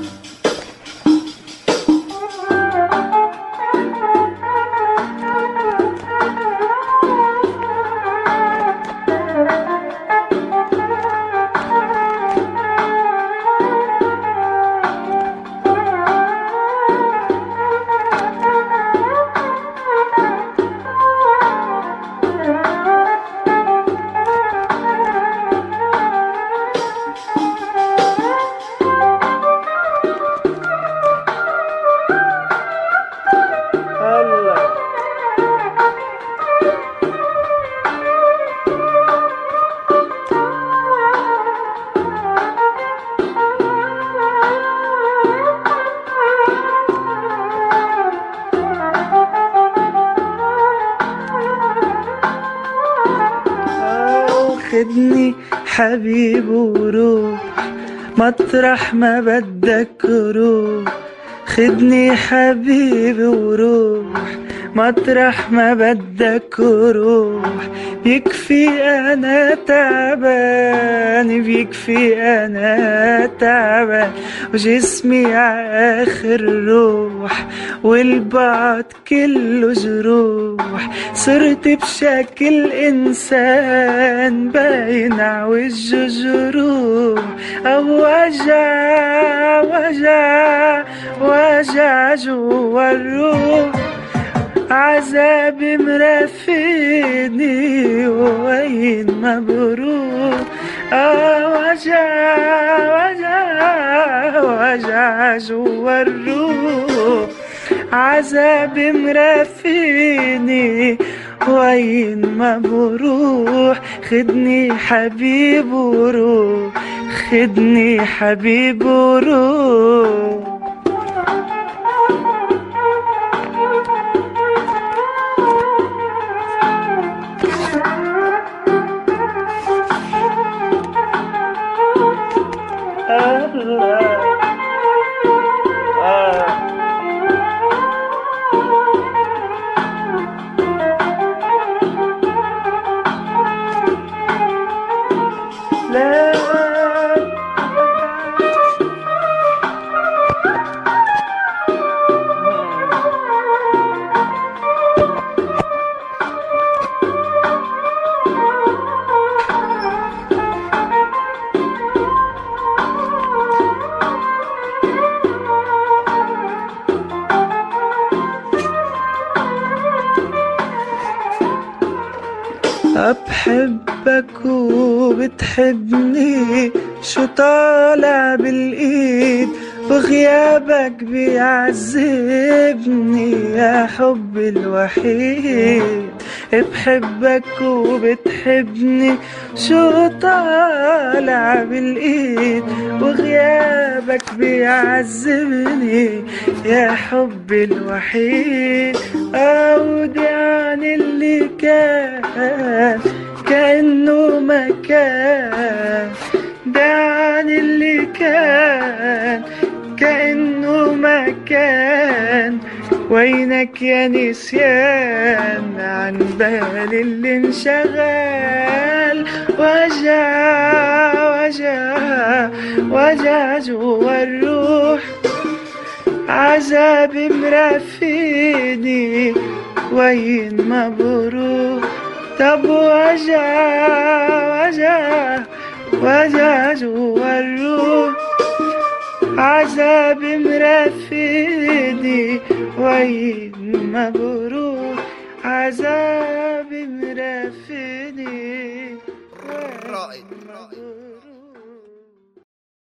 خدني حبيب وروح مطرح ما بدك روح، خدني حبيب وروح مطرح ما بدك روح. بيكفي انا تعبان، بيكفي انا تعبان، وجسمي عاخر روح، والبعد كله جروح. صرت بشكل انسان باين عوجه جروح، او وجع وجع وجع جوا الروح. عذاب مرافقني وين ما بروح، وجع وجع وجع جوا الروح. عذاب مرافقني وين ما بروح. خدني حبيب وروح، خدني حبيب وروح. بحبك وبتحبني، شو طالع بالايد وغيابك بيعذبني يا حبي الوحيد. بحبك وبتحبني، شو طالع بالايد وغيابك بيعذبني يا حبي الوحيد. اودي عن اللي كان كأنه ما كان، عن اللي كان كأنه ما كان. وينك يا نسيان عن بالي اللي انشغل. وجع وجع وجع جوا الروح. عذاب مرافقني وين ما بروح. طب وجع وجع وجع جوا الروح. عذاب مرافقني وين ما بروح. عذاب مرافقني وين ما بروح.